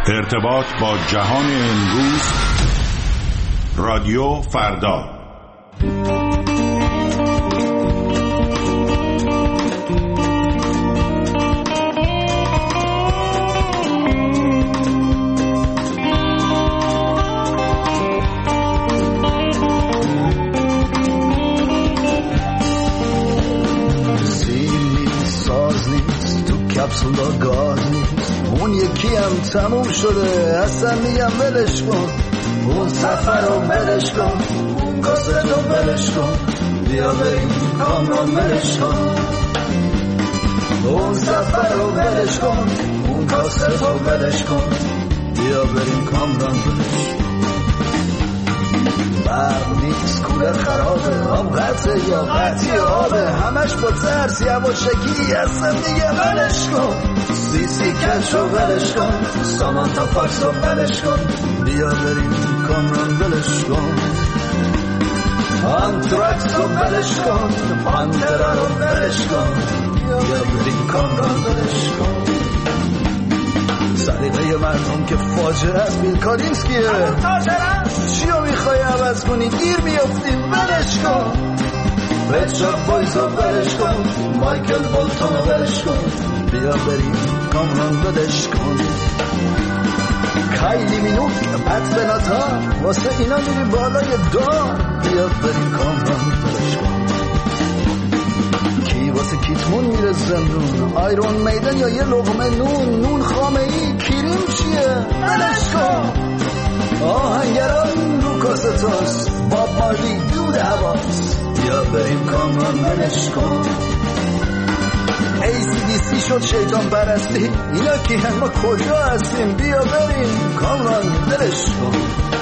ارتباط با جهان امروز، رادیو فردا. کپسولا گاز نیست، اون یکی هم تموم شده، اصلا میگم ولش کن. اون سفر رو ولش کن، اون کاست رو ولش کن، بیا بریم کامران ولش کن. اون سفر رو ولش کن، اون کاست رو ولش کن، بیا بریم کامران ولش کن. برق نیست، کولر خرابه، آب قطعه یا قطعی آبه، همش با ترس یواشکی، اصلا دیگه ولش کن. سی کش رو ولش کن، سامانتا فاکس رو ولش کن، بیا بریم کامران ولش کن. آنتراکس رو ولش کن، پانترا رو ولش کن، بیا بریم کامران ولش کن. سلیقه مردم که فاجعه است، بیل کالینسکیه. چیو میخوای عوض کنی؟ گیر میافتیم، ولش کن. رچارد بویز رو ولش کن، مایکل بولتون رو ولش کن، بیا بریم کامران ولش کن. کایلی مینوک، پت بناتا، واسه اینا میری بالای دار، بیا بریم کامران ولش کن. کی واسه کیتمون میره زندون؟ آیرون میدن یا یه لقمه نون خامه ای؟ کریم چیه؟ ولش کن. آهنگران رو کاستاست، باب مارلی دود هواست، بیا بریم کامران ولش کن. ACDC شد شیطان پرستی، اینا کی هم؟ ما کجا هستیم؟ بیا بریم کامران ولش کن.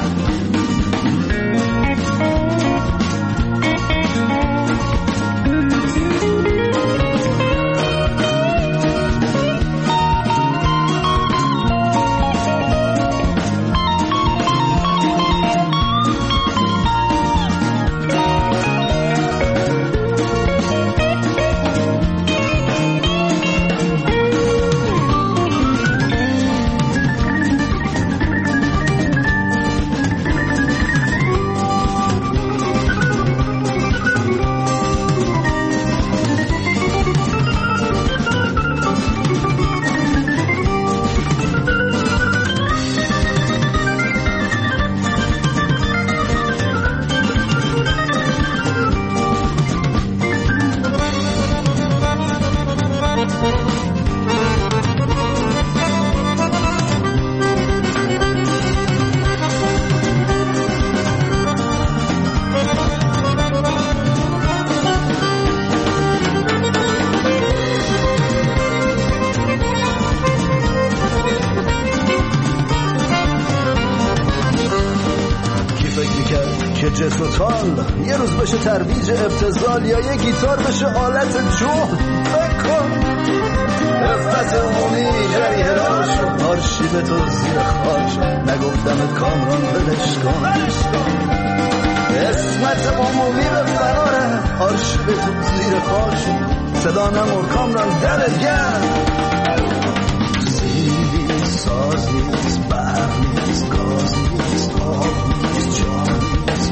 یه روز بشه ترویج ابتذال، یا یه گیتار بشه آلت جهد. فکر کن رفت عمومی جریه راش، آرشیو تو زیر خاش، نگفتم کامران ولش کن. اسمت عمومی به فراره، آرشیو تو زیر خاش، صدا نمور کامران دلت گرم. سیلی ساز نیست، برق نیست، گاز نیست، آب نیست، جان نیست،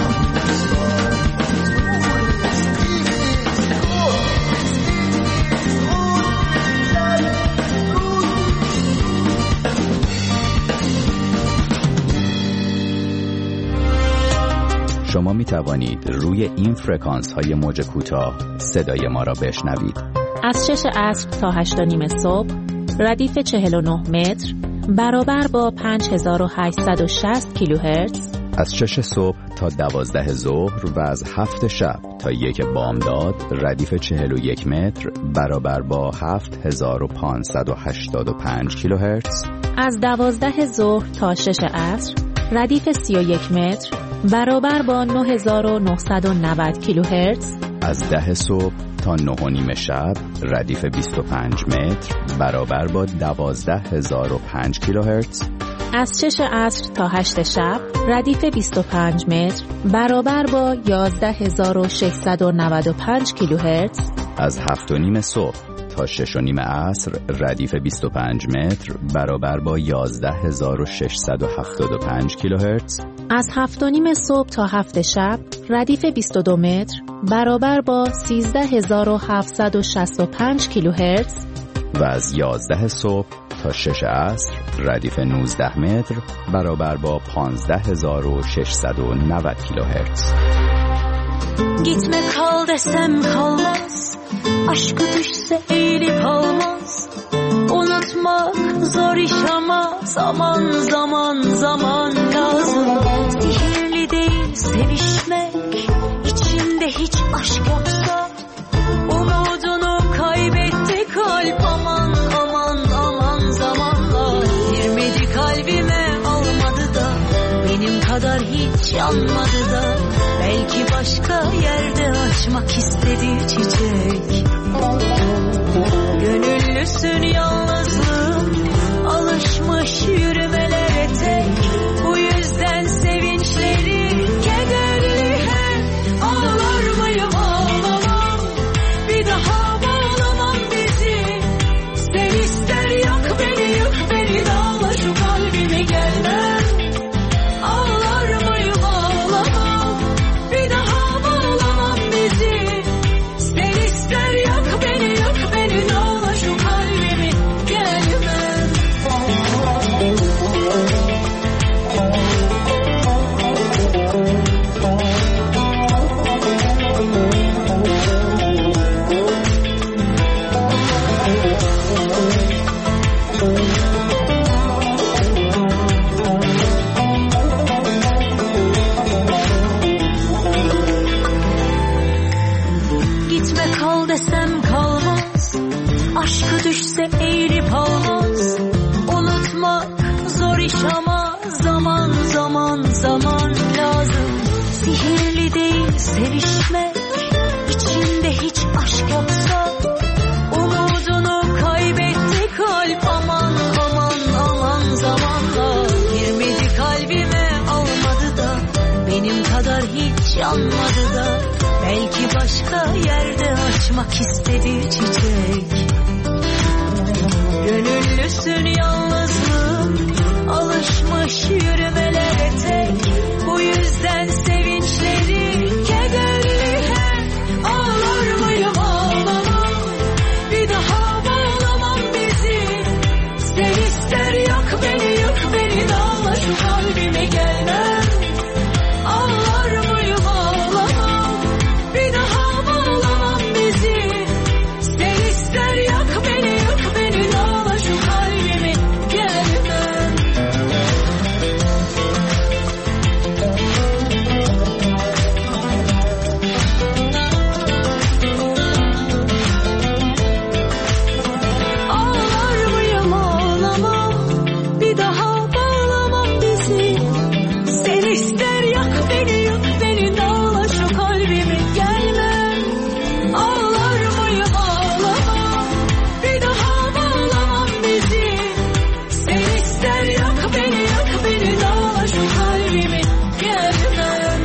شما می توانید روی این فرکانس های موج کوتاه صدای ما را بشنوید. از 6 عصر تا 8:30 صبح، ردیف 49 متر برابر با 5860 کیلوهرتز. از 6 صبح تا 12 ظهر و از 7 شب تا 1 بامداد، ردیف 41 متر برابر با 7585 کیلوهرتز. از 12 ظهر تا 6 عصر، ردیف 31 متر برابر با 9990 کیلوهرتز. از 10 صبح تا 9:30 شب، ردیف 25 متر برابر با 12005 کیلوهرتز. از 6 عصر تا 8 شب، ردیف 25 متر برابر با 11695 کیلوهرتز. از 7:30 صبح تا 6:30 عصر ردیف 25 متر برابر با 11675 کیلوهرتز. از 7:30 صبح تا 7 شب ردیف 22 متر برابر با 13765 کیلوهرتز و از 11 صبح تا 6 عصر ردیف 19 متر برابر با 15690 kHz. Gitme kal desem kalmaz, aşkı düşse eğilip almaz. Unutmak zor iş ama zaman zaman zaman lazım. Sihirli değil sevişmek, içinde hiç aşk yoksa. Umudunu kaybetti kalp, aman aman aman zamanla. Girmedi kalbime almadı da, benim kadar hiç yanmadı da. Belki başka yerde açmak istediği çiçek. Gönüllüsün yalnızlığım, alışmış yürümelere tek. Bu yüzden sevinçleri kederli hep. Ağlar mıyım ağlamam, bir daha bağlamam bizi. Sen ister yak beni yık beni, dağla şu kalbimi gelmem. Ağlar mıyım ağlamam, bir daha bağlamam bizi. Sen ister yak beni yık beni, dağla şu kalbimi gelmem. Gitme kal desem kalmaz, aşkı düşse eğilip almaz. Unutmak zor iş ama zaman zaman zaman lazım. Sihirli değil sevişmek, içinde hiç aşk yoksa. Umudunu kaybetti kalp, aman aman aman zamanla. Girmedi kalbime almadı da, benim kadar hiç yanmadı da. Belki başka yerde açmak istediği çiçek. Gönüllüsün yalnızlığım, alışmış yürümelere tek. Bu yüzden sevinçleri kederli hep. Ağlar mıyım ağlamam, bir daha bağlamam bizi. Sen ister yak beni yık beni, dağla şu kalbime gelmem. Ağlar mıyım ağlamam, bir daha bağlamam bizi. Sen ister yak beni yık beni, dağla şu kalbimi gelmem. Ağlar mıyım ağlamam, bir daha bağlamam bizi. Sen ister yak beni yık beni, dağla şu kalbimi gelmem. Ağlar mıyım ağlamam, bir daha bağlamam bizi. Sen ister yak beni yık beni, dağla şu kalbimi gelmem.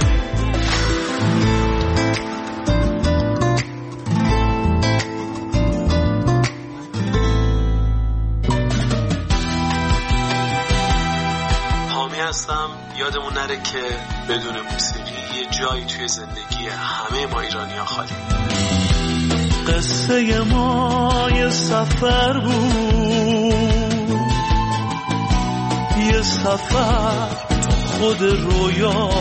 حامی هستم. یادمون نره که بدون موسیقی یه جایی توی زندگی همه ما ایرانی‌ها خالی. قصه ما یه سفر بود، یه سفر تو خود رویا.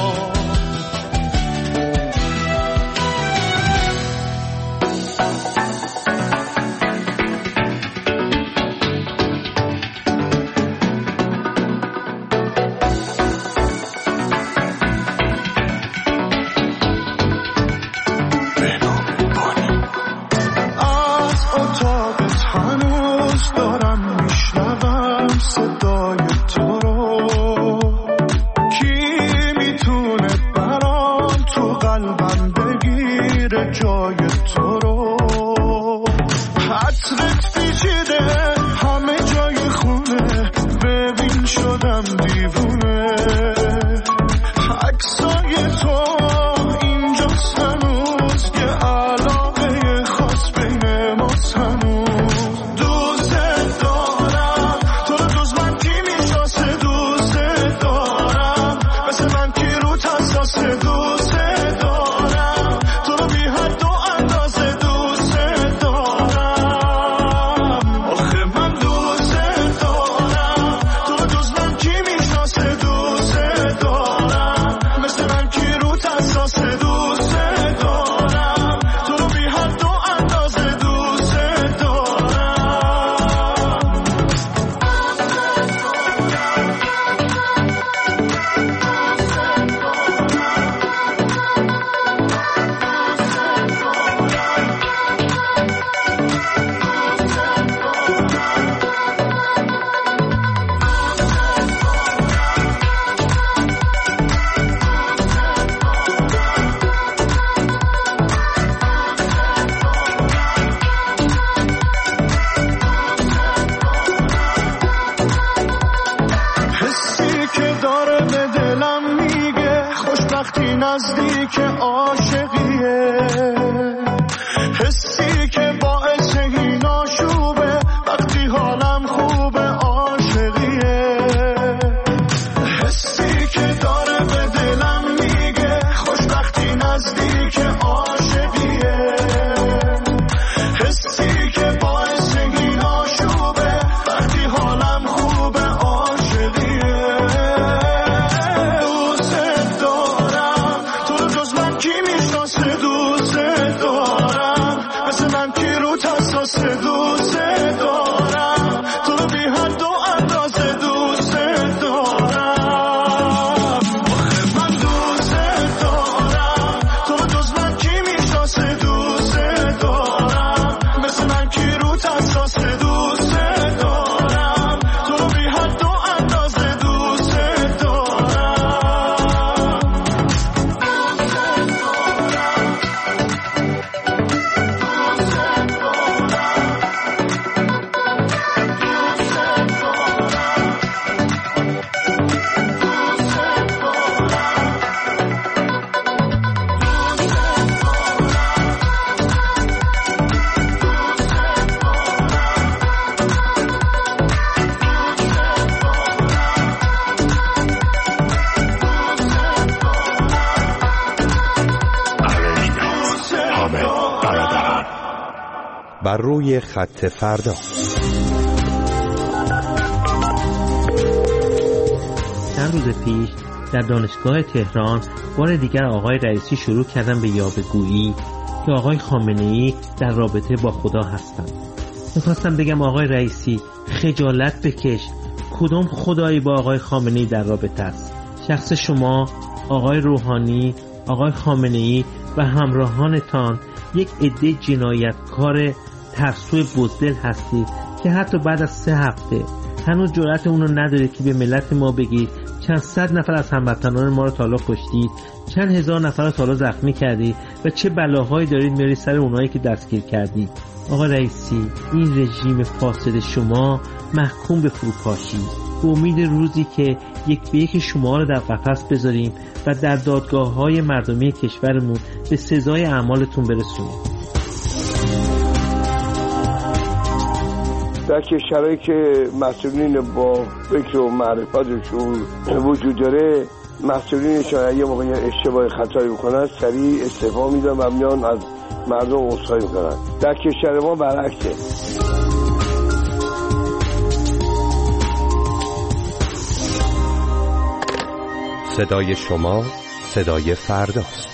از اتاقت هنوز دارم میشنوم صدای تو رو. کی میتونه برام تو قلبم بگیره جای تو رو. حسرت پیچیده همه جای خونه، ببین شدم دیوونه. عکسای تو اینجاست هنوز، یه علاقه خاص بین ماست هنوز. وقتی نزدیک عاشقیه، حسی که باعث این آشوبه، وقتی حالم خوبه عاشقیه، حسی که داره به دلم میگه خوشبختی نزدیک عاشقیه، حسی که باعث این آشوبه، وقتی حالم خوبه عاشقیه. دوست دارم تو رو، جز من کی میشناسه؟ دوست دارم مثل من کی رو تساس؟ دوست دارم تو رو بی حد و اندازه، دوست دارم. من دوست دارم تو رو، جز من کی میشناسه؟ دوست دارم مثل من کی رو تساس؟ دوست دارم تو رو بی حد و اندازه، دوست دارم. بر روی خط فردا. چند روز پیش در دانشگاه تهران بار دیگر آقای رئیسی شروع کردن به یاوه‌گویی که آقای خامنه‌ای در رابطه با خدا هستند. میخواستم بگم آقای رئیسی خجالت بکش، کدوم خدایی با آقای خامنه‌ای در رابطه است؟ شخص شما، آقای روحانی، آقای خامنه‌ای و همراهانتان یک عده جنایتکار ترسوی بزدل هستید که حتی بعد از 3 هفته هنوز جرأت اون رو ندارید که به ملت ما بگید چند صد نفر از هموطنان ما رو تا حالا کشتید، چند هزار نفر رو تا حالا زخمی کردید و چه بلاهایی دارید میارید سر اونایی که دستگیر کردید. آقا رئیسی، این رژیم فاسد شما محکوم به فروپاشی. به امید روزی که یک به یک شما رو در قفس بذاریم و در دادگاه‌های مردمی کشورمون به سزای اعمالتون برسونیم. در کشورهایی که مسئولین با فکر و معرفت و شعور وجود داره، مسئولینشان اگه موقع اشتباه خطایی بکنن سریع استعفا میدن و میان از مردم عذرخواهی میکنن. در کشور ما برعکسه. صدای شما صدای فرداست.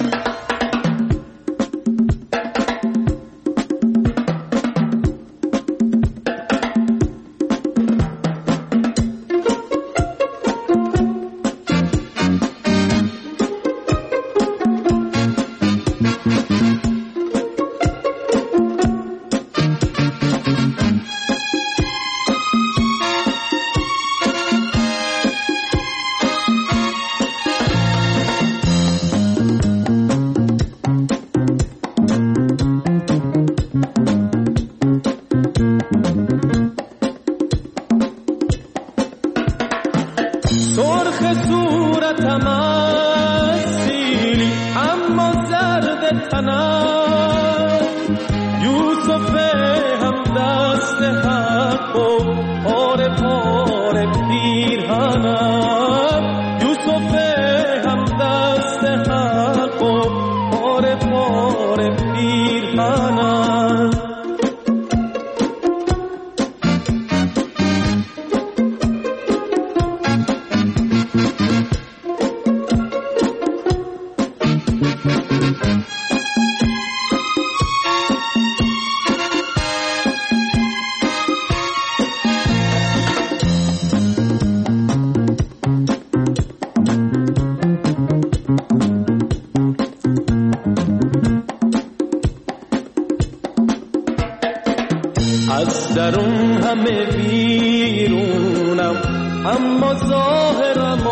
از درون همه بیرونم، اما ظاهرم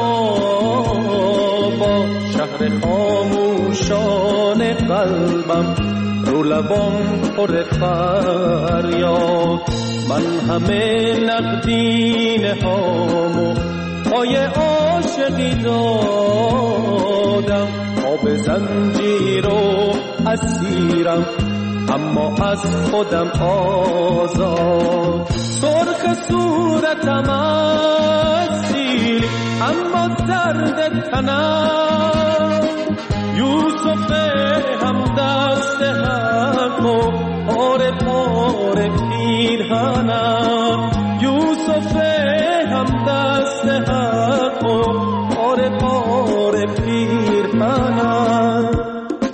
با شهر خاموشان قلبم، رو لبام پر فریاد. من همه نقدینه هامو پای عاشقی دادم، آب زنجیر و اسیرم اما از خودم آزاد. سرخ صورتم اسیری اما زرد تنم، یوسف هم دست حق و پاره پاره پیرهنم، یوسف هم دست حق و پاره پاره پیرهنم.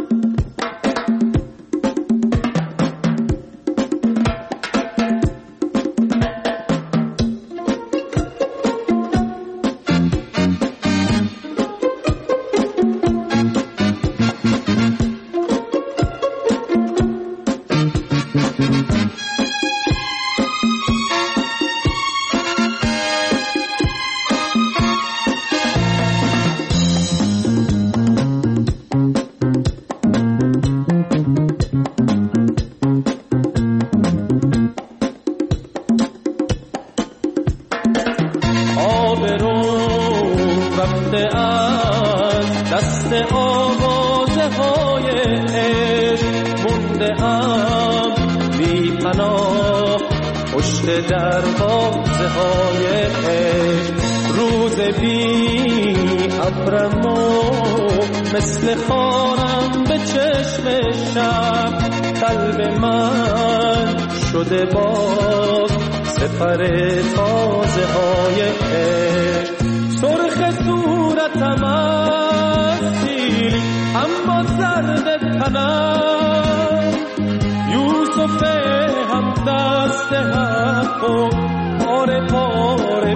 مثل خارم به چشم شب، قلب من شده باز سپر تازه های عشق. سرخ صورتم اسیری اما زرد تنم، یوسف هم دست حق و پاره پاره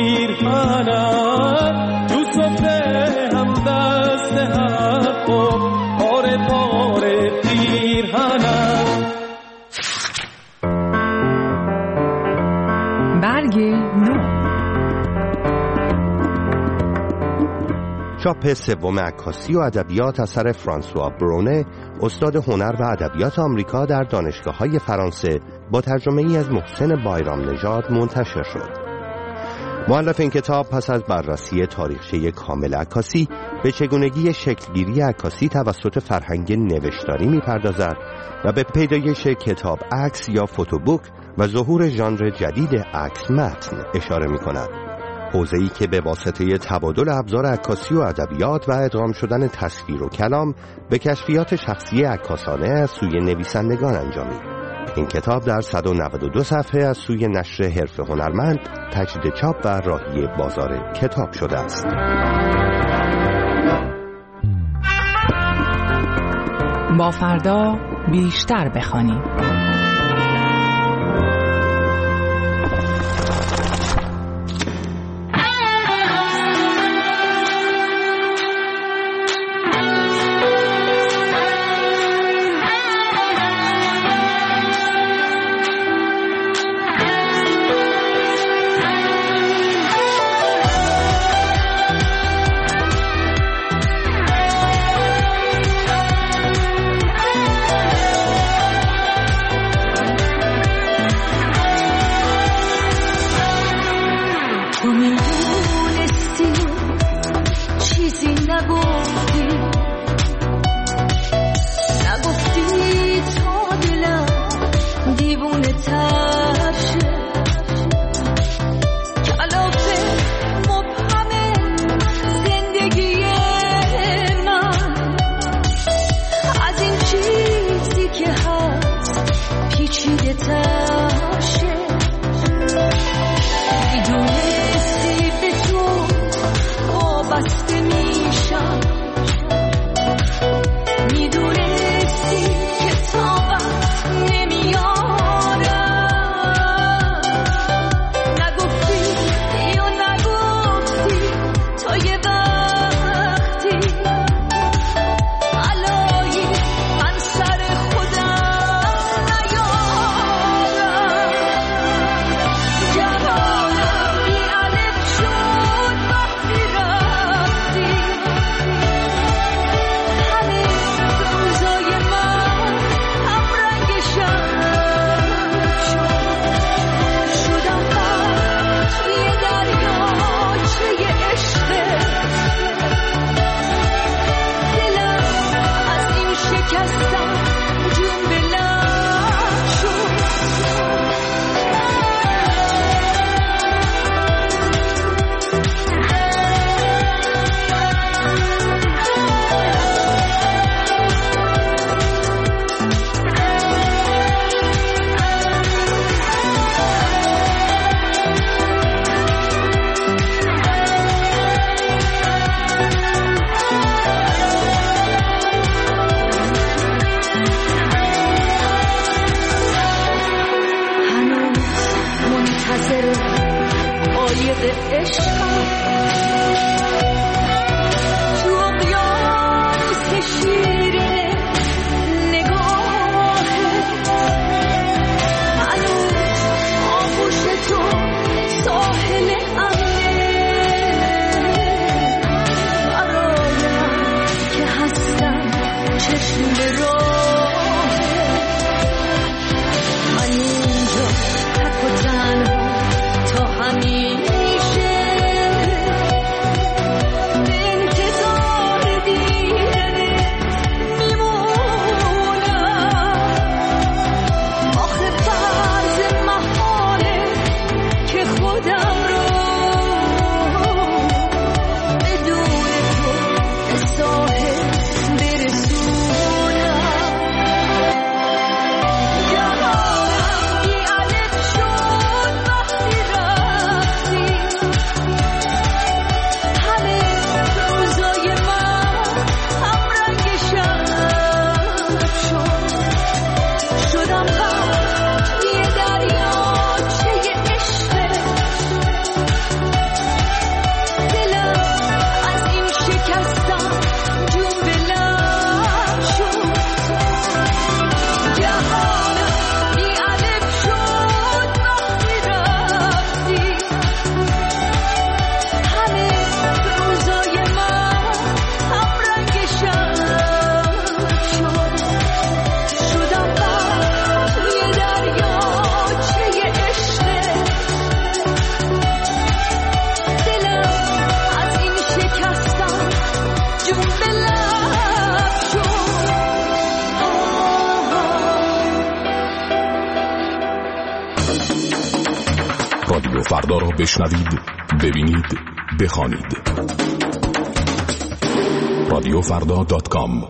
پیرهنم، یوسف هم دست حق و پاره پاره پیرهنم. برگ نو. چاپ سوم عکاسی و ادبیات اثر فرانسوا برونه، استاد هنر و ادبیات آمریکا در دانشگاه‌های فرانسه، با ترجمه‌ای از محسن بایرام نژاد منتشر شد. مؤلف این کتاب پس از بررسی تاریخچه کامل عکاسی به چگونگی شکلگیری عکاسی توسط فرهنگ نوشتاری می‌پردازد و به پیدایش کتاب عکس یا فوتوبوک و ظهور ژانر جدید عکس متن اشاره می‌کند. حوزه‌ای که به واسطه تبادل ابزار عکاسی و ادبیات و ادغام شدن تصویر و کلام به کشفیات شخصی عکاسانه از سوی نویسندگان انجامید. این کتاب در 192 صفحه از سوی نشر حرف هنرمند تجدید چاپ و راهی بازار کتاب شده است. با فردا بیشتر بخوانیم. عشقم تو اقیانوس شیرین نگاهت هنوز آغوش تو ساحل امنه برایم که هستم چشم راه من اینجا تک و تنها تا همیشه به انتظار دیدن میمونم آخه فرض محاله که خودم رو بدون تو به ساحل برسونم جهانم بی الف شد وقتی رفتی همه روزای من هم رنگ شب شد شدم غرق یه دریاچه عشقت دلم از این شکستم جون به لب شد جهانم بی الف شد وقتی رفتی همه روزای من هم رنگ شب شد شدم غرق یه دریاچه عشقت دلم از این شکستم جون به لب شد رادیو فردا را بشنوید، ببینید، بخوانید. radiofrda.com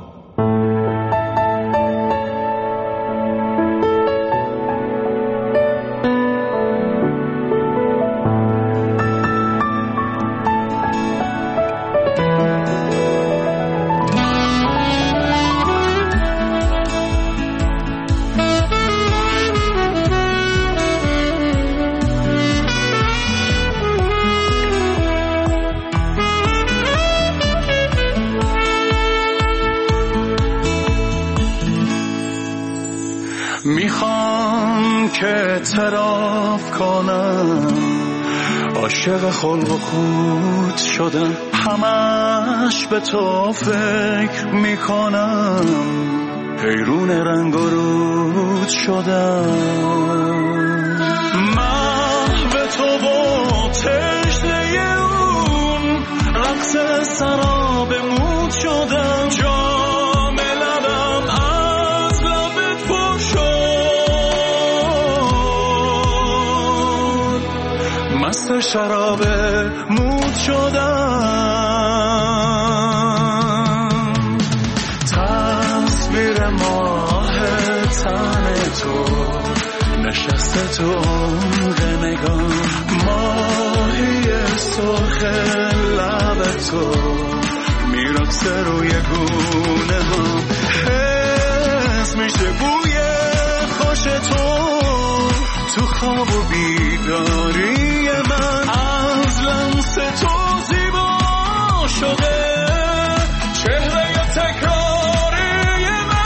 میخوام که اعتراف کنم عاشق خلق و خود شدم همش به تو فکر میکنم حیرون رنگ و رود شدم محو تو و تشنه اون رقص سراب مود شدم جام لبم از لبت پر شد مست شراب مود شدم تصویر ماه تن تو نشسته تو عمق نگاه ماهی سرخ لب تو میرقصه روی گونه ها حس میشه بوی خوش تو خواب و بیداری من از لمس تو زیبا شده چهره تکراری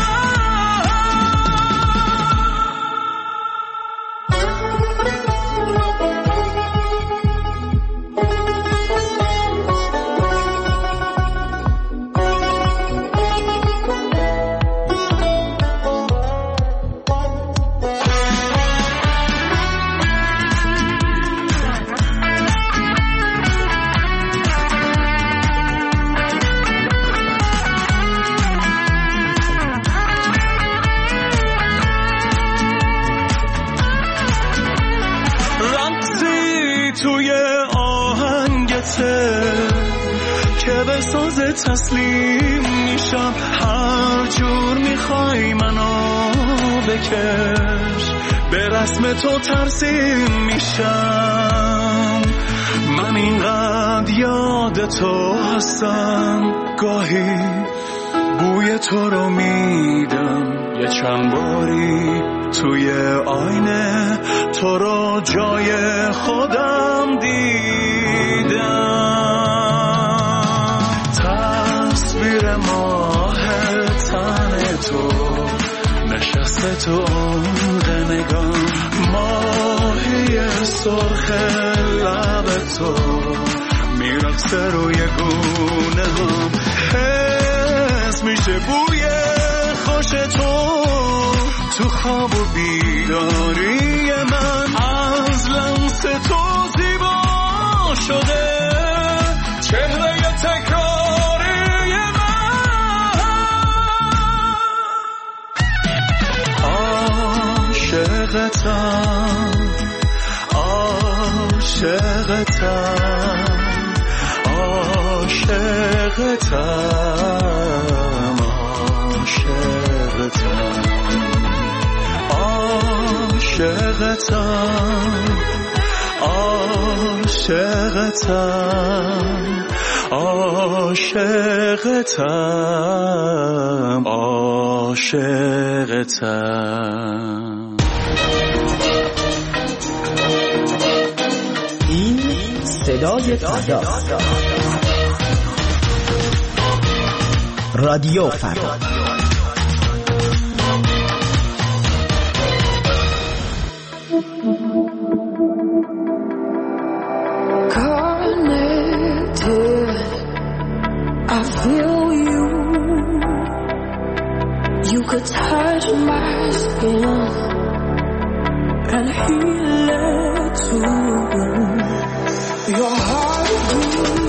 که به ساز تسلیم میشم هر جور میخوای منو بکش به رسم تو ترسیم میشم من اینقدر یاد تو هستم گاهی بوی تو رو میدم یه چند باری توی آینه، تو رو جای خودم دیدم. تصویر ماه تن تو نشسته تو عمق نگام، ماهی سرخ لب تو میرقصه روی گونه هم، حس میشه بوی خوش تو خواب و بیداری من، از لمس تو زیبا شده چهره تکراری من. عاشقتم عاشقتم عاشقتم عاشقتم عاشقتم عاشقتم. این صدای فردا، رادیو فردا. I feel you. You could touch my skin and heal it too. Your heart beats